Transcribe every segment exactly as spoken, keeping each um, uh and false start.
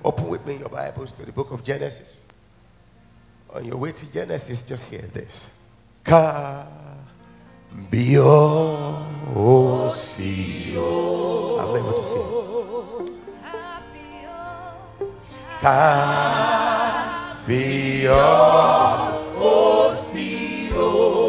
Open with me your Bibles to the book of Genesis. On your way to Genesis, just hear this. Ka bio sio. I'm not able to sing. Ka bio sio.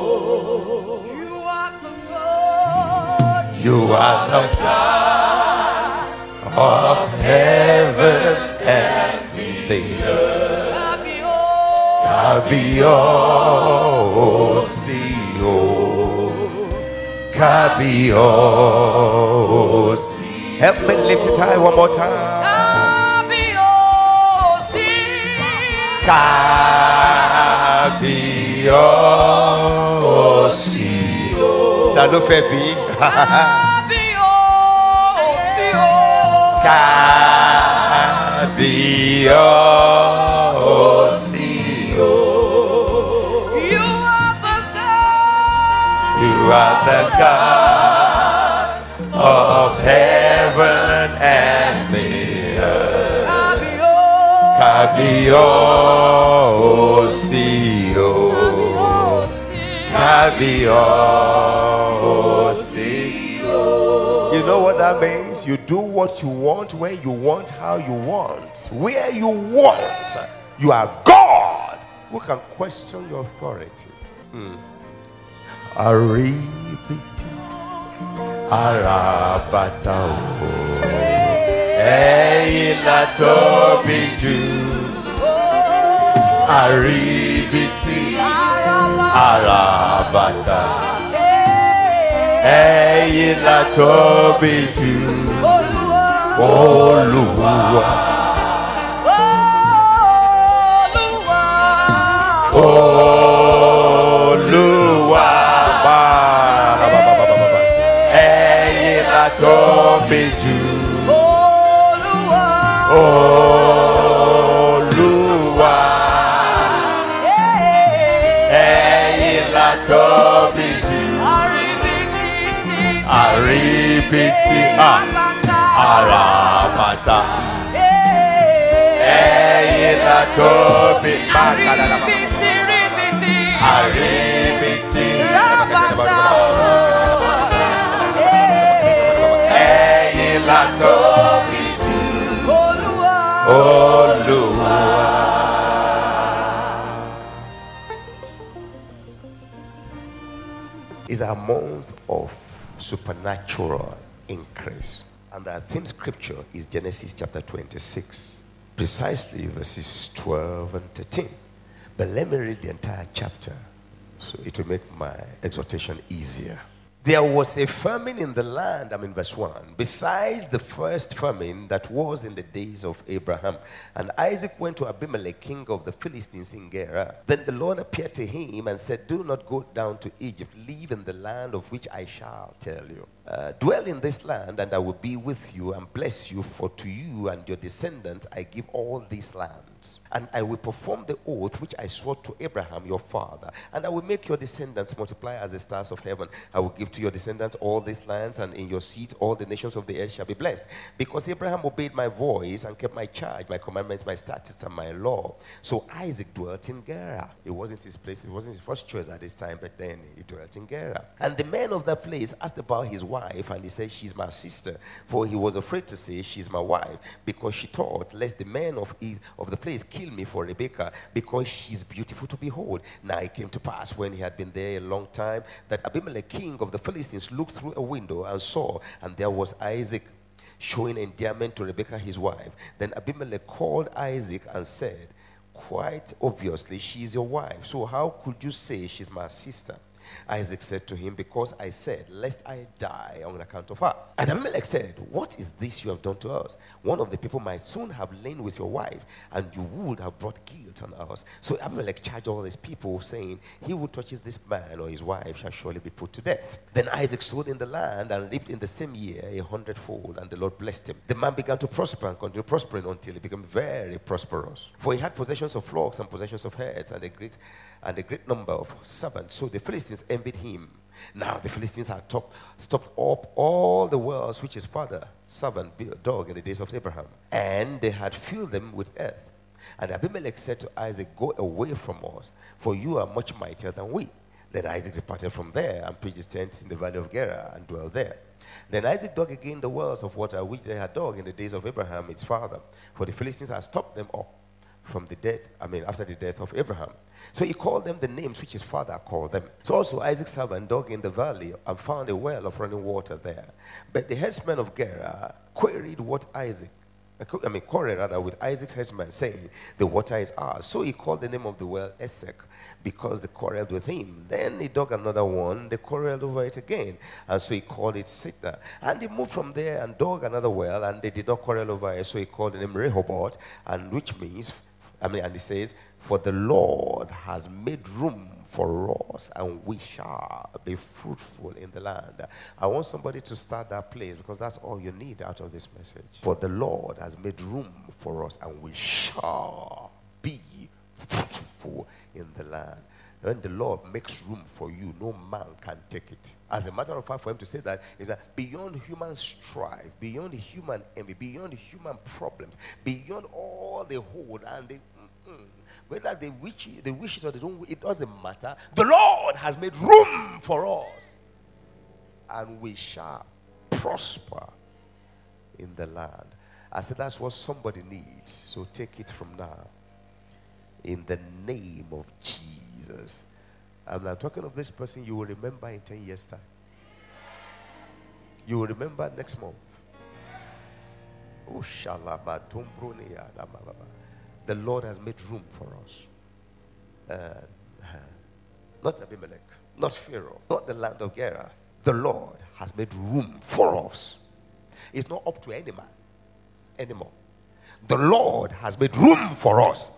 You are the God of heaven and the earth. Kabio, Sio, Kabio. Help me lift it high one more time. Kabio, Sio. Tano Febi. Kabio, Sio. You are the God. You are the God of heaven and the earth. Kabio, Sio. Kabio, Sio. You know what that means? You do what you want, where you want, how you want, where you want. You are God. Who can question your authority? Hmm. Aribiti, Arabata, Eila Tobiju, Aribiti, Arabata. Eila Tobiju, Oluwa, Oluwa, Eila Tobiju, Oluwa, Eila Tobiju. Aribiti, Arabata, Eila Tobi, Aribiti, Eila Tobi, Oluwa. Is a month of supernatural increase. And our theme scripture is Genesis chapter twenty-six, precisely verses twelve and thirteen. But let me read the entire chapter so it will make my exhortation easier. There was a famine in the land, I'm in verse one, besides the first famine that was in the days of Abraham. And Isaac went to Abimelech, king of the Philistines in Gerar. Then the Lord appeared to him and said, do not go down to Egypt. Live in the land of which I shall tell you. Uh, dwell in this land, and I will be with you and bless you, for to you and your descendants I give all these lands. And I will perform the oath which I swore to Abraham your father. And I will make your descendants multiply as the stars of heaven. I will give to your descendants all these lands, and in your seeds all the nations of the earth shall be blessed. Because Abraham obeyed my voice and kept my charge, my commandments, my statutes, and my law. So Isaac dwelt in Gerar. It wasn't his place, it wasn't his first choice at this time, but then he dwelt in Gerar. And the men of that place asked about his wife, and he said, she's my sister. For he was afraid to say, she's my wife, because she thought, lest the men of, his, of the place kill me for Rebekah, because she's beautiful to behold. Now it came to pass, when he had been there a long time, that Abimelech, king of the Philistines, looked through a window and saw, and there was Isaac showing endearment to Rebekah his wife. Then Abimelech called Isaac and said, quite obviously, she's your wife, so how could you say she's my sister? Isaac said to him, because I said, lest I die on account of her. And Abimelech said, what is this you have done to us? One of the people might soon have lain with your wife, and you would have brought guilt on us. So Abimelech charged all his people, saying, he who touches this man or his wife shall surely be put to death. Then Isaac sowed in the land and lived in the same year a hundredfold, and the Lord blessed him. The man began to prosper and continued prospering until he became very prosperous. For he had possessions of flocks and possessions of herds, and a great and a great number of servants. So the Philistines envied him, Now the Philistines had top, stopped up all the wells which his father, servant, dug in the days of Abraham, and they had filled them with earth. And Abimelech said to Isaac, go away from us, for you are much mightier than we. Then Isaac departed from there and pitched his tent in the valley of Gerar and dwelt there. Then Isaac dug again the wells of water which they had dug in the days of Abraham his father, for the Philistines had stopped them up from the death, I mean, after the death of Abraham. So he called them the names which his father called them. So also Isaac's servant dug in the valley and found a well of running water there. But the headsmen of Gerar queried what Isaac, I mean, quarreled rather with Isaac's headsman, saying, the water is ours. So he called the name of the well Esek, because they quarreled with him. Then he dug another one, they quarreled over it again, and so he called it Sitna. And he moved from there and dug another well, and they did not quarrel over it, so he called the name Rehoboth, and which means, I mean, and he says, for the Lord has made room for us, and we shall be fruitful in the land. I want somebody to start that place, because that's all you need out of this message. For the Lord has made room for us, and we shall be fruitful in the land. When the Lord makes room for you, no man can take it. As a matter of fact, for him to say that, is that beyond human strife, beyond human envy, beyond human problems, beyond all they hold and they, mm-mm, whether they wish, they wish it or they don't, it doesn't matter. The Lord has made room for us, and we shall prosper in the land. I said that's what somebody needs. So take it from now. In the name of Jesus. I'm not talking of this person you will remember in ten years' time. You will remember next month. Oh, the Lord has made room for us. Uh, not Abimelech, not Pharaoh, not the land of Gerar. The Lord has made room for us. It's not up to any man anymore. The Lord has made room for us.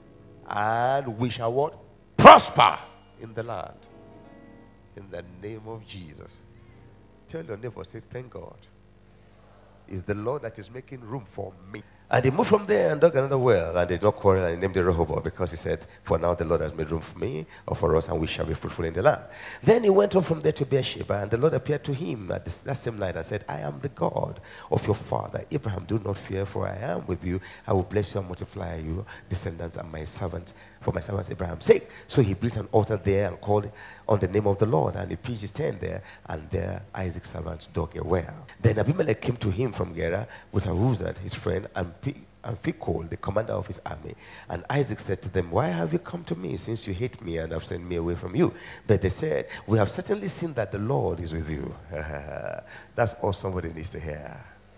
And we shall what? Prosper in the land. In the name of Jesus. Tell your neighbor, say, thank God. It's the Lord that is making room for me. And he moved from there and dug another well, and they did not quarrel, and he named it Rehoboth, because he said, for now the Lord has made room for me, or for us, and we shall be fruitful in the land. Then he went on from there to Beersheba, and the Lord appeared to him at this, that same night and said, I am the God of your father Abraham. Do not fear, for I am with you. I will bless you and multiply you, descendants, and my servants, for my servants Abraham's sake. So he built an altar there and called on the name of the Lord, and he pitched his tent there, and there Isaac's servants dug a well. Then Abimelech came to him from Gerar with Ahuzad, his friend, and and Phicol, the commander of his army. And Isaac said to them, why have you come to me, since you hate me and have sent me away from you? But they said, we have certainly seen that the Lord is with you. That's all somebody needs to hear.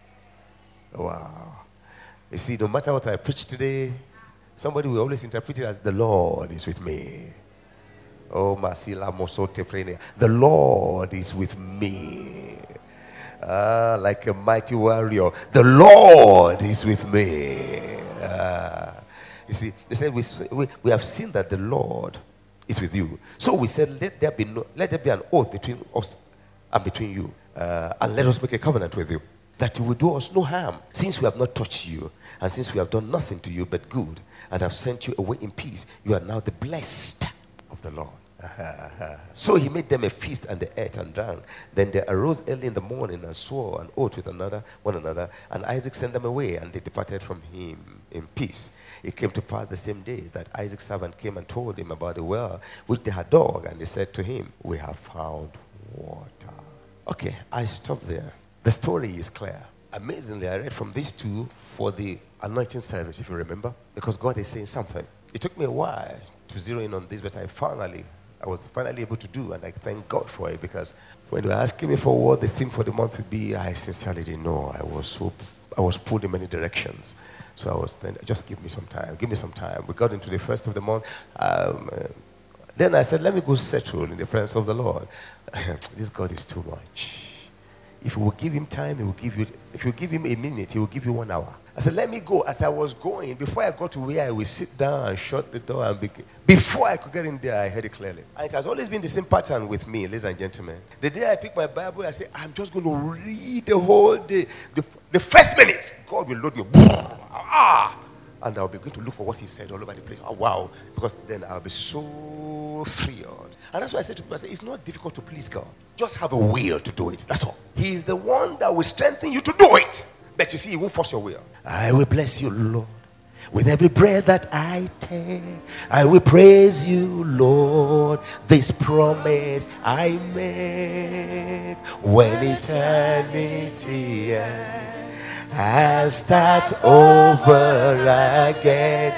Wow. You see, no matter what I preach today, somebody will always interpret it as the Lord is with me. Oh, Masila Mosote Prenia. The Lord is with me. Uh, like a mighty warrior. The Lord is with me. Uh, you see, they said, we, we, we have seen that the Lord is with you. So we said, let there be no, let there be an oath between us and between you. Uh, and let us make a covenant with you, that you will do us no harm, since we have not touched you, and since we have done nothing to you but good, and have sent you away in peace. You are now the blessed of the Lord. So he made them a feast, and they ate and drank. Then they arose early in the morning and swore an oath with another, one another. And Isaac sent them away, and they departed from him in peace. It came to pass the same day that Isaac's servant came and told him about the well which they had dug, and they said to him, we have found water. Okay, I stop there. The story is clear. Amazingly, I read from these two for the anointing service, if you remember, because God is saying something. It took me a while to zero in on this, but I finally I was finally able to do, and I thank God for it, because when they were asking me for what the theme for the month would be, I sincerely didn't know. I was so, I was pulled in many directions. So I was then, just give me some time, give me some time. We got into the first of the month. Um, uh, then I said, let me go settle in the presence of the Lord. This God is too much. If you will give him time, he will give you, if you give him a minute, he will give you one hour. I said, let me go. As I was going, before I got to where I would sit down and shut the door, and be, before I could get in there, I heard it clearly. And it has always been the same pattern with me, ladies and gentlemen. The day I pick my Bible, I say, I'm just going to read the whole day. The, the first minute, God will load me. Ah! And I'll begin to look for what he said all over the place. Oh, wow. Because then I'll be so thrilled. And that's why I say to people, I say, it's not difficult to please God. Just have a will to do it. That's all. He is the one that will strengthen you to do it. But you see, he won't force your will. I will bless you, Lord. With every breath that I take, I will praise you, Lord. This promise I make. When eternity ends, I'll start over again.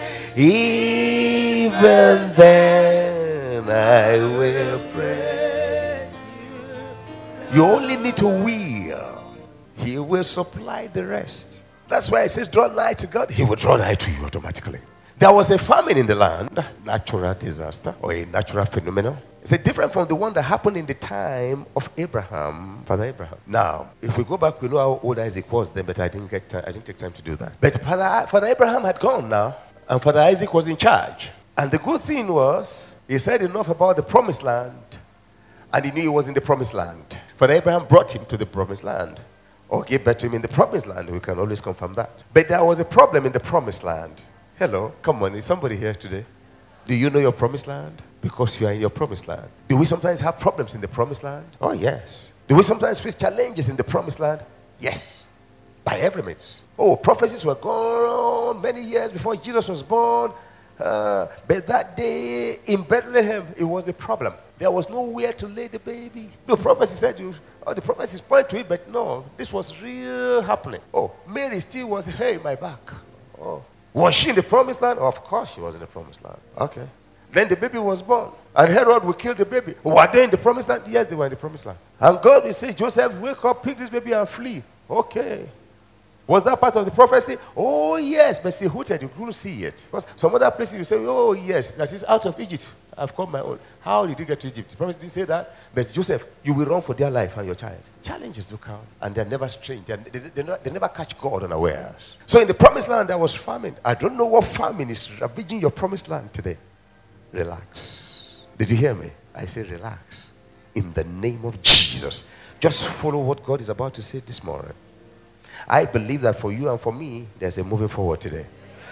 Even then, I will praise you. You only need to will. He will supply the rest. That's why it says, draw nigh to God. He will draw nigh to you automatically. There was a famine in the land, natural disaster or a natural phenomenon. It's a different from the one that happened in the time of Abraham, Father Abraham. Now, if we go back, we know how old Isaac was then, but I didn't get time, I didn't take time to do that. But Father, Father Abraham had gone now, and Father Isaac was in charge. And the good thing was, he said enough about the promised land, and he knew he was in the promised land. Father Abraham brought him to the promised land. Or gave birth to him in the promised land. We can always confirm that. But there was a problem in the promised land. Hello, come on, is somebody here today? Do you know your promised land? Because you are in your promised land. Do we sometimes have problems in the promised land? Oh, yes. Do we sometimes face challenges in the promised land? Yes. By every means. Oh, prophecies were going on many years before Jesus was born. Uh, but that day in Bethlehem, it was a problem. There was nowhere to lay the baby. The prophecy said, you, oh, the prophecies point to it, but no, this was real happening. Oh, Mary still was, hey, my back. Oh, was she in the promised land? Oh, of course she was in the promised land. Okay. Then the baby was born. And Herod would kill the baby. Were they in the promised land? Yes, they were in the promised land. And God will say, Joseph, wake up, pick this baby and flee. Okay. Was that part of the prophecy? Oh, yes. But see, who said you couldn't see it? Because some other places you say, oh, yes, that is out of Egypt. I've called my own. How did you get to Egypt? The prophet didn't say that. But Joseph, you will run for their life and your child. Challenges do come. And they're never strange. They're, they, they, they never catch God unawares. So in the promised land, there was famine. I don't know what famine is ravaging your promised land today. Relax. Did you hear me? I say relax. In the name of Jesus. Just follow what God is about to say this morning. I believe that for you and for me, there's a moving forward today.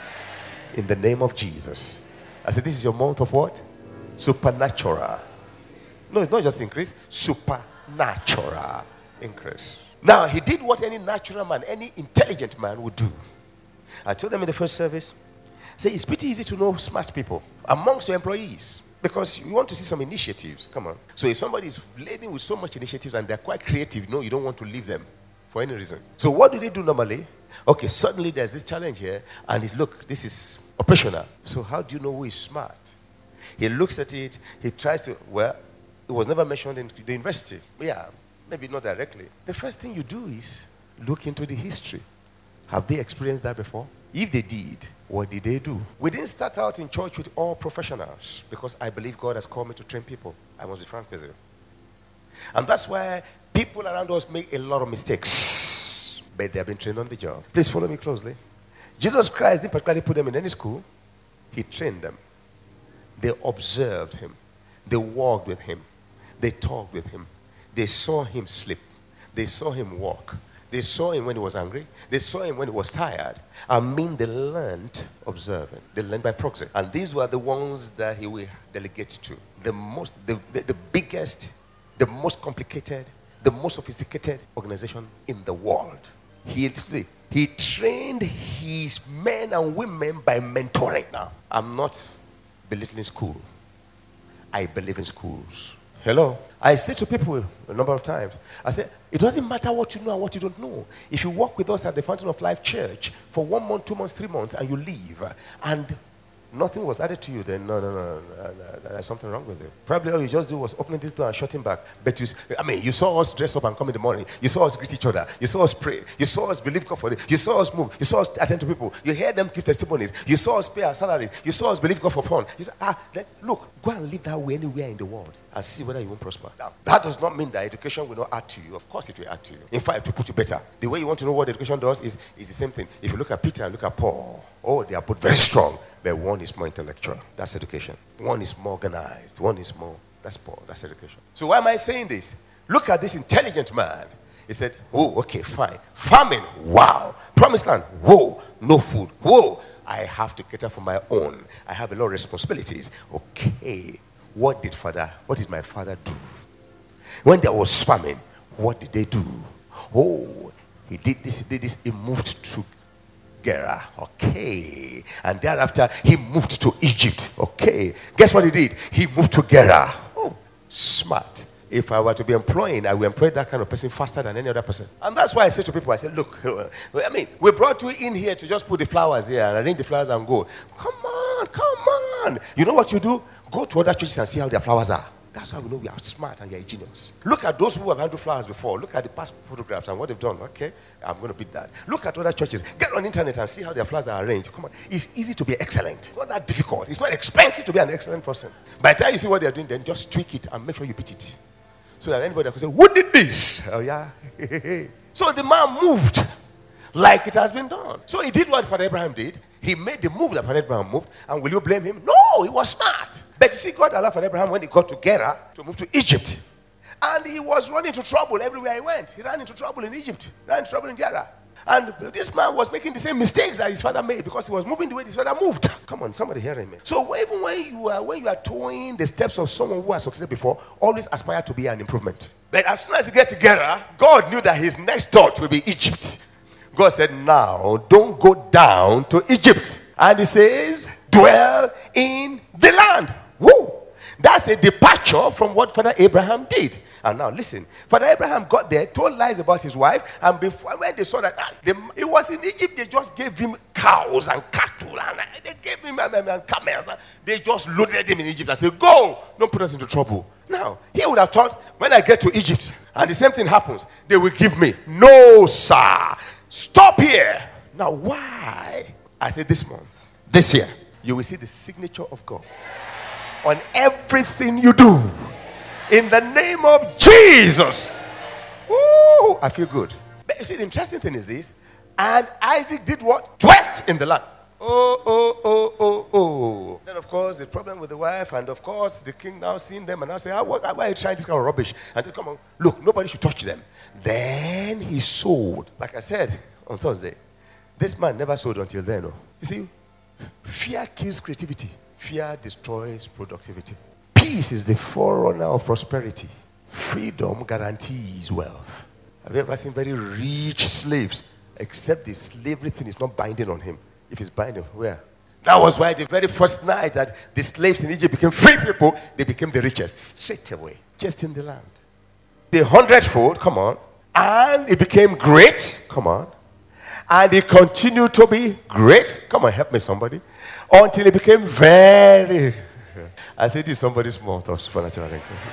In the name of Jesus. I said, this is your month of what? Supernatural. No, it's not just increase. Supernatural increase. Now, he did what any natural man, any intelligent man would do. I told them in the first service, say it's pretty easy to know smart people amongst your employees. Because you want to see some initiatives. Come on. So if somebody is laden with so much initiatives and they're quite creative, no, you don't want to leave them. For any reason. So what do they do normally? Okay, suddenly there's this challenge here, and it's, look, this is operational. So how do you know who is smart? He looks at it, he tries to, well, it was never mentioned in the university. Yeah, maybe not directly. The first thing you do is look into the history. Have they experienced that before? If they did, what did they do? We didn't start out in church with all professionals, because I believe God has called me to train people. I must be frank with you. And that's why people around us make a lot of mistakes, but they have been trained on the job. Please follow me closely. Jesus Christ didn't particularly put them in any school. He trained them. They observed him. They walked with him. They talked with him. They saw him sleep. They saw him walk. They saw him when he was angry. They saw him when he was tired. I mean, they learned observing. They learned by proxy. And these were the ones that he will delegate to. The most, the, the, the biggest, the most complicated, the most sophisticated organization in the world. He, see, he trained his men and women by mentoring. Now, I'm not belittling school. I believe in schools. Hello? I say to people a number of times, I say, it doesn't matter what you know and what you don't know. If you work with us at the Fountain of Life Church for one month, two months, three months, and you leave, and nothing was added to you, then no, no, no, no, no, there's something wrong with you. Probably all you just do was opening this door and shutting back. But you, I mean, you saw us dress up and come in the morning. You saw us greet each other. You saw us pray. You saw us believe God for it. You saw us move. You saw us attend to people. You heard them give testimonies. You saw us pay our salaries. You saw us believe God for fun. You said, ah, then look, go and live that way anywhere in the world and see whether you won't prosper. Now, that does not mean that education will not add to you. Of course it will add to you. In fact, it will put you better. The way you want to know what education does is, is the same thing. If you look at Peter and look at Paul, oh, they are both very strong. But one is more intellectual. That's education. One is more organized. One is more, that's Paul. That's education. So why am I saying this? Look at this intelligent man. He said, oh, okay, fine. Famine, wow. Promised land, whoa. No food, whoa. I have to cater for my own. I have a lot of responsibilities. Okay. What did father, what did my father do? When there was famine, what did they do? Oh, he did this, he did this. He moved to Gerar. Okay. And thereafter, he moved to Egypt. Okay. Guess what he did? He moved to Gerar. Oh, smart. If I were to be employing, I will employ that kind of person faster than any other person. And that's why I say to people, I say, look, I mean, we brought you in here to just put the flowers here and arrange the flowers and go. Come on, come on. You know what you do? Go to other churches and see how their flowers are. That's how we know we are smart and we are genius. Look at those who have handled flowers before. Look at the past photographs and what they've done. Okay, I'm going to beat that. Look at other churches. Get on the internet and see how their flowers are arranged. Come on. It's easy to be excellent. It's not that difficult. It's not expensive to be an excellent person. By the time you see what they're doing, then just tweak it and make sure you beat it. So that anybody can say, who did this? Oh, yeah. So the man moved like it has been done. So he did what Father Abraham did. He made the move that Father Abraham moved. And will you blame him? No, he was smart. But you see, God allowed Father Abraham when he got to Gerar to move to Egypt. And he was running into trouble everywhere he went. He ran into trouble in Egypt. Ran into trouble in Gerar. And this man was making the same mistakes that his father made because he was moving the way his father moved. Come on, somebody hearing me. So even when you are when you are toeing the steps of someone who has succeeded before, always aspire to be an improvement. But as soon as he gets together, God knew that his next thought will be Egypt. God said, now don't go down to Egypt. And he says, dwell in the land. Woo! That's a departure from what Father Abraham did. And now listen, Father Abraham got there, told lies about his wife, and before when they saw that ah, they, it was in Egypt, they just gave him cows and cattle, and uh, they gave him um, um, camels. And they just loaded him in Egypt and said, go, don't put us into trouble. Now, he would have thought, when I get to Egypt, and the same thing happens, they will give me. No, sir. Stop here. Now, why? I said this month, this year, you will see the signature of God on everything you do. In the name of Jesus. Woo, I feel good. But you see, the interesting thing is this. And Isaac did what? Dwelt in the land. Oh, oh, oh, oh, oh. Then, of course, the problem with the wife. And, of course, the king now seeing them. And now say, ah, why are you trying this kind of rubbish? And they come on, look, nobody should touch them. Then he sold. Like I said on Thursday, this man never sold until then. No. You see, fear kills creativity. Fear destroys productivity. Peace is the forerunner of prosperity. Freedom guarantees wealth. Have you ever seen very rich slaves? Except the slavery thing is not binding on him. If it's binding, where? That was why the very first night that the slaves in Egypt became free people, they became the richest straight away, just in the land. The hundredfold, come on. And it became great, come on. And it continued to be great. Come on, help me somebody. Until it became very... I said this is somebody's month of supernatural increase.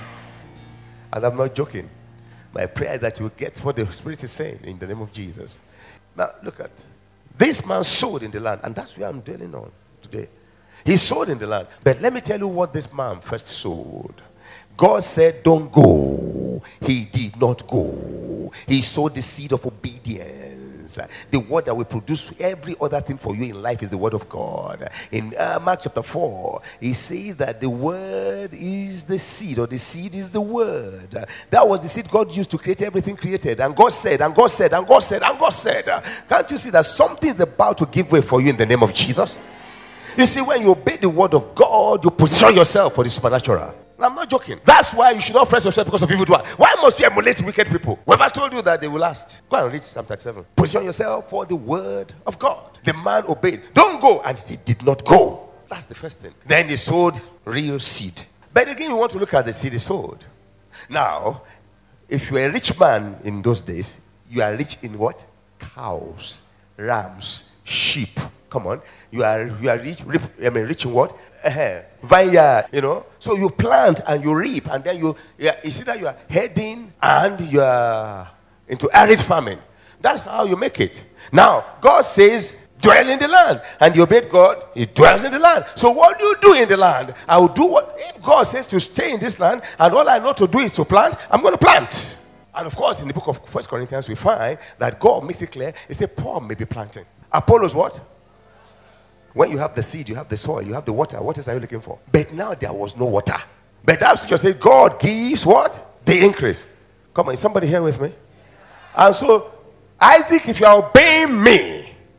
And I'm not joking. My prayer is that you will get what the Spirit is saying in the name of Jesus. Now, look at this man sowed in the land, and that's where I'm dwelling on today. He sowed in the land. But let me tell you what this man first sowed. God said, don't go. He did not go. He sowed the seed of obedience. The word that will produce every other thing for you in life is the word of God. In uh, Mark chapter four, he says that the word is the seed, or the seed is the word. That was the seed God used to create everything created. And God said, and God said, and God said, and God said. Can't you see that something is about to give way for you in the name of Jesus? You see, when you obey the word of God, you position yourself for the supernatural. I'm not joking. That's why you should not fret yourself because of evil doers. Why must you emulate wicked people? Who have told you that they will last? Go and read Psalm thirty-seven. Position yourself for the word of God. The man obeyed. Don't go. And he did not go. That's the first thing. Then he sowed real seed. But again, we want to look at the seed he sowed. Now, if you are a rich man in those days, you are rich in what? Cows, rams, sheep. Come on. You are you are rich, rich I mean rich in what? Uh-huh. Vineyard, you know. So you plant and you reap, and then you yeah, you see that you are heading and you are into arid farming. That's how you make it. Now, God says, dwell in the land. And you obeyed God, he dwells in the land. So what do you do in the land? I will do what if God says to stay in this land, and all I know to do is to plant, I'm going to plant. And of course, in the book of First Corinthians, we find that God makes it clear, he said, Paul may be planting. Apollos what? When you have the seed, you have the soil, you have the water. What else are you looking for? But now there was no water. But that's just say God gives what? The increase. Come on, is somebody here with me? And so, Isaac, if you are obeying me,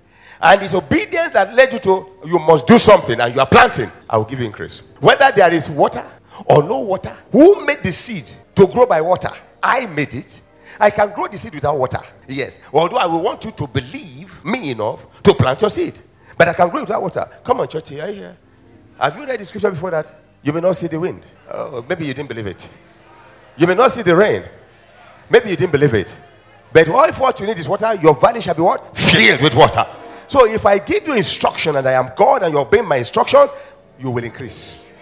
And it's obedience that led you to, you must do something, and you are planting, I will give you increase. Whether there is water or no water, who made the seed to grow by water? I made it. I can grow the seed without water. Yes. Although I will want you to believe me enough to plant your seed. But I can grow it without water. Come on, church, are you here? Have you read the scripture before that? You may not see the wind. Oh, maybe you didn't believe it. You may not see the rain. Maybe you didn't believe it. But all if what you need is water, your valley shall be what? Filled with water. So if I give you instruction and I am God and you're obeying my instructions, you will increase.